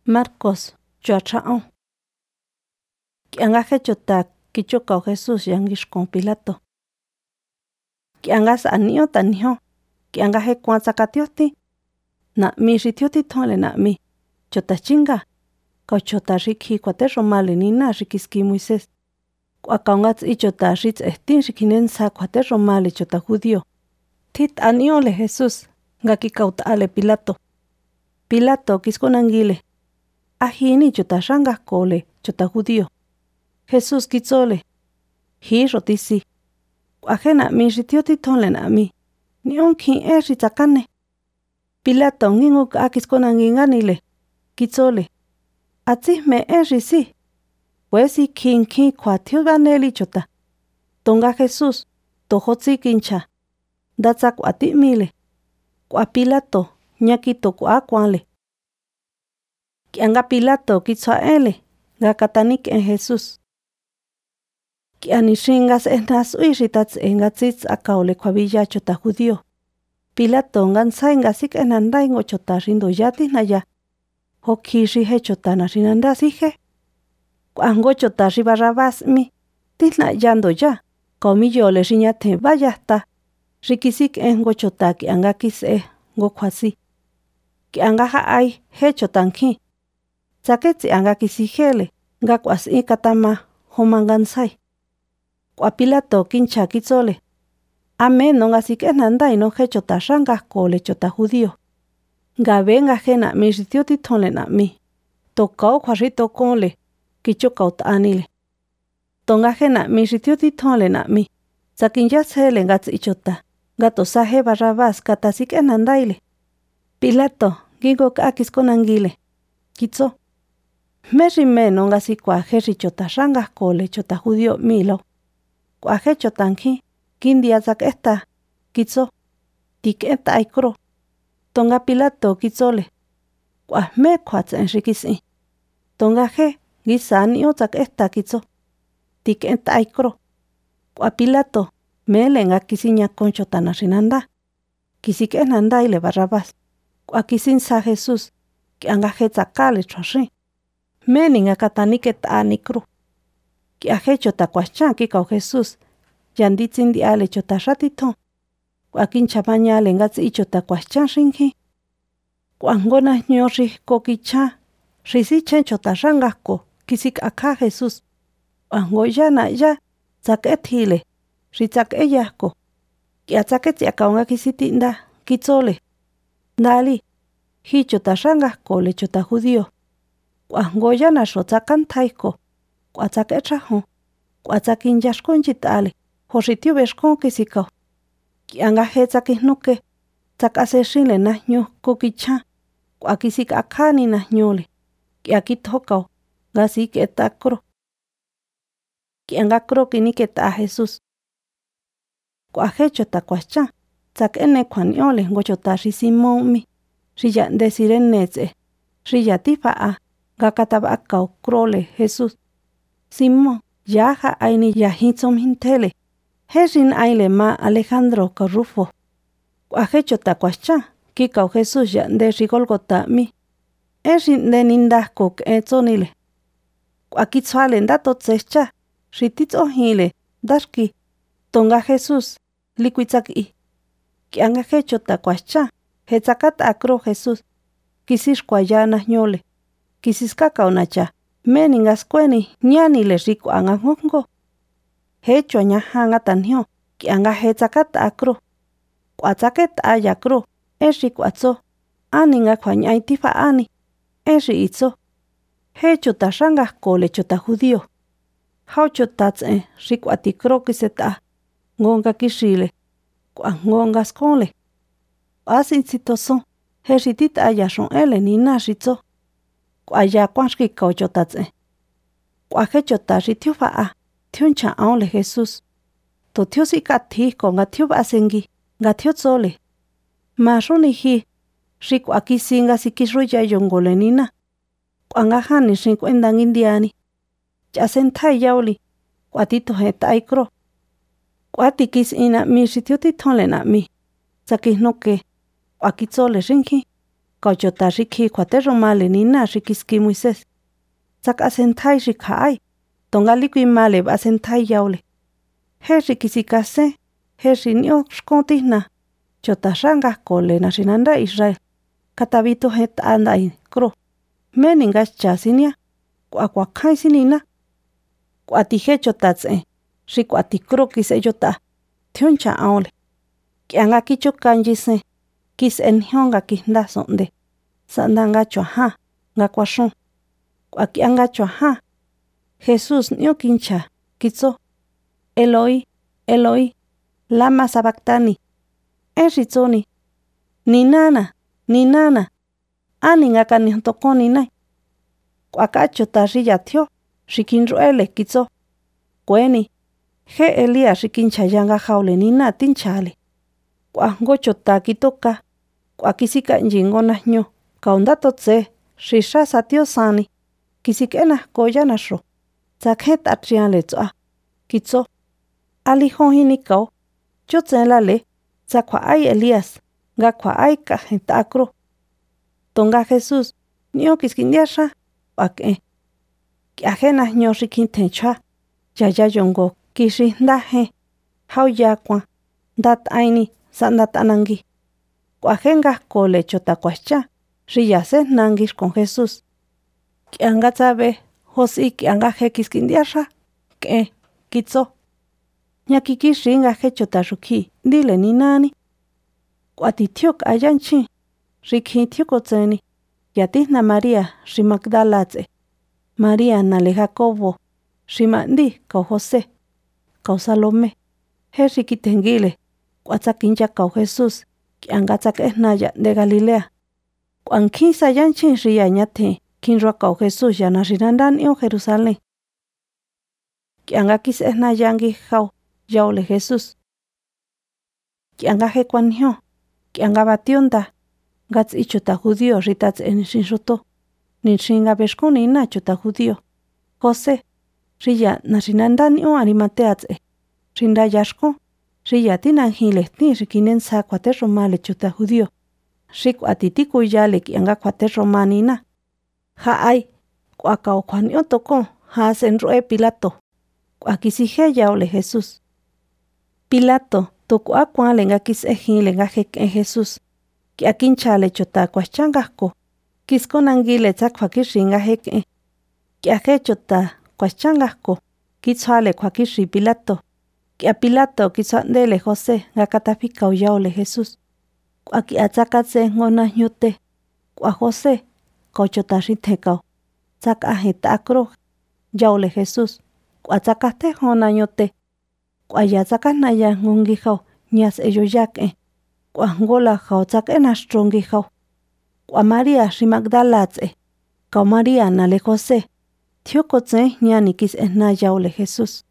Marcos chua cha'on. Kianga hechota kichuka Jesús yangis con Pilato. Kianga sanio tanio. Kianga he kwanza katioti. Na mi ritioti tonle na mi. Chota chinga. Ka chota riki kwate romale ni na rikiski Moisés. Kwa kaungats y chota ritz estin rikinensa kwate romale chota judío. Tit aniole Jesús. Ngaki kauta ale Pilato. Pilato kiskonangile. Ahini chota ranga kole chota judío. Jesús kitzole. Hi rotisi. Ajena mi ritioti tonle na mi. Ni onkin ritakane. Pilato nginguk akiskonanginganile. Kitzole. Atzi me risi. Pues y kin kwatio ganeli chota. Tonga Jesús. Tojotsi kincha. Datsa kwati mile. Kwa Pilato. Nyakito kwa kwanle. Kianga Pilato kitzaele. Gakatanik en Jesús. Kianishingas enas uiritats engatzitz akaole kwa villa chota judío. Pilato ngansaingasik enandaingo chota rindo yati naya. Hokishi he chota narinandasije. Kuango chota ribarabas mi. Tisna yando ya. Komillo le riñate vayasta. Rikisik engo chota kianga kise ngo kwasi. Kianga haai he chotanki. Zaketsi anga kisijele. Ngakwasi katama homangansai. Kwa Pilato kincha kitzole. Ame no ngasik enandai no he chota ranga kole chota judío. Gabenga jena mi ritioti tonle na mi. Tokao kwa rito konle. Kichokauta anile. Tonga jena mi ritioti tonle na mi. Zakinya sele ngatsi ichota. Gato sahe barabas katasik enandaile. Pilato gigo kakis konangile. Kitzo. Merime no ngasik kwa heri chota ranga kole chota judío milo. Kwa he chotanki. Kindia zak esta. Kitzo. Tik esta aikro. Tonga Pilato kitzole. Kwa me kwatz enrikisi. Tonga he gisani ozak esta kitzo. Tik esta aikro. Kwa Pilato me lenga kisinya conchotana rinanda. Kisik enanda ile barrabas. Kwa kisin sa Jesús. Ki anga he tzakale choshi. Me ninga kataniket anikru. Ki ahe chota kwachan kikao Jesús. Yanditzin di ale chota ratito. Kwa kincha bañale ngatsi ichota kwachan ringi. Kwa ngona nyori kokicha. Risi chen chota rangako. Kisik akha Jesús. Kwa ngoyana ya. Zaket hile. Rizak eyako. Kia zaket yakaunga kisitinda. Kitzole. Dali. Hi chota rangako le chota judío. Kwa ngoyana shotzakan taiko. Kwa zaket raho. Kwa zakin yashkon jitale. Horitiu beshkon kisikao. Kianga he zakihnuke. Zakase shinle nahnyo kokicha. Kwa kisik akani nahnyole. Kia kitokao. Gasik etakro. Kianga kro kiniket a Jesús. Kwa he chota kwacha. Zak ene kwaniole ngochota risimon mi. Riya desiren neze. Riya tipa a. Gakataba akao krole Jesús. Simón. Yaja aini yahitzom hintele. Herin aile ma Alejandro Carrufo. Kwa he chota kwacha. Kikao Jesús ya de rigolgota mi. Erin de nindakok etzonile. Kwa kitzwale ndato tsecha. Rititzo hile. Dashki. Tonga Jesús. Liquitzaki. Kianga he chota kwacha. Hetzakat akro Jesús. Kisis kwayana nyole. Kisis kakaonacha. Meningas kweni nyani le rico angangongo. Hecho anyahanga tanhio. Kianga hetzakat akro. Kwatzaket ayakro. Eri kwatzo. Aninga kwanyay tifa ani. Eri itzo. Hecho tashanga kole chota judío. Haucho tatze rikwatikro kiseta. Ngonga kishile. Kwa ngongas kole. Asin sitoso. Heritit ayashon ele ni nashitzo. Kwa ya kwanshki kaucho tatze. Kwa hecho tashitiufa a. Tiuncha aole Jesús. To tiosi kati konga tiuba asengi. Gatio tzole. Maruni hi. Riku aki singa sikisruya yongolenina. Kwa ngahani rinku endang indiani. Yasentai yauli. Kwa tito heta aikro. Kwa tikis ina mi sitioti tonle na mi. Sakis noke. Kwa kitzole rinki. Cậu cho ta sĩ khi quả tế rong mà lệ nina sĩ kiski Moises. Chắc asen thai sĩ khai. Tonga liqui mà lệ asen thai yao lệ. He sĩ kisi kase. He sĩ nio shkonti na. Cho ta ranga ko lệ na sĩ nanda Israel. Katabito het andai kro. Meninga chasinia. Kwa khai sinina. Kwa ti he cho ta tse. Sĩ kwa ti kro kise cho ta. Thion cha aole. Kianga kicho kanji se. Kis en hionga ki nda sonde. Sandanga cho ha. Nga kwa shon. Kwa kianga cho ha. Jesus nio kincha. Kitso. Eloi. Eloi. Lama sabactani. Eshitsoni. Ninana. Ninana. Ani nga kani tokoni nai. Kwa kacho ta riya thio. Shikinruele kitso. Kweni. He Elia shikincha yanga jaule nina tinchale. Kwa ngocho ta kitoka. Kwa kisika njingo na nyo. Kaunda totse. Shisha satio sani. Kisikena koya na sho. Zakhet atrian le tsoa. Kitso. Ali honi kau. Chotsen la le. Zakwa ai Elias. Nga kwa ai kahenta akro. Tonga Jesus. Nio kiskindiasha. Wake. Kiajena nyo shikintencha. Yaya yongo. Kishi ndahe. Hau yakwa. Dat aini. Sandat anangi. Kwajenga kole chota kwacha. Riyase nangis con Jesús. Kianga sabe. Hosi kianga he kiskindiasha. Ke. Kitso. Nyakiki ringa he chota ruki. Dile ni nani. Kwati tiok ayanchi. Riki tioko tseni. Yatisna María. Ri Magdalatze. María nale Jacobo. Rimandi kau José. Kau Salome. He rikitengile. Kwatsakincha kau Jesús. Kianga tsakesnaya de Galilea. Kwankisa yanchin ria nyate. Kinroa kau Jesús yana rinandan io Jerusalén. Kianga kisesna yangi jau. Yaule Jesús. Kianga he kwanhio. Kianga bationda. Gats ichota judío ritats en shinroto. Ninshinga beshkuni na chota judío. José. Ria na rinandan io Arimateatze. Rinda yashko. Ria tinangile ni rikinen sa kwate romale chota judío. Rik atitiku yale kianga kwate romanina. Ha ai. Kwa kau kwanio toko. Ha senroe Pilato. Kwa kisije yaule Jesús. Pilato. Toku akwa lenga kis ejin lenga hek en Jesús. Ki akinchale chota kwachangako. Kisko nangile tsakwa kishinga hek en. Ki aje chota kwachangako. Kitsuale kwa kishi Pilato. Ki a Pilato kitsuandele José nga katapika yaule Jesús. Kwa ki atsakatse ngona nyote. Kwa José. Kau chota rintekau. Tsak aheta akro. Yaule Jesús. Kwa tsakate ngona nyote. Kwa ya tsakana ya ngungi jau. Nyas ello yak Kwa ngola jau tsakena strongi jau. Kwa María ri Magdalatze. Kau María nale José. Tioko tse nyani kis na yaule Jesús.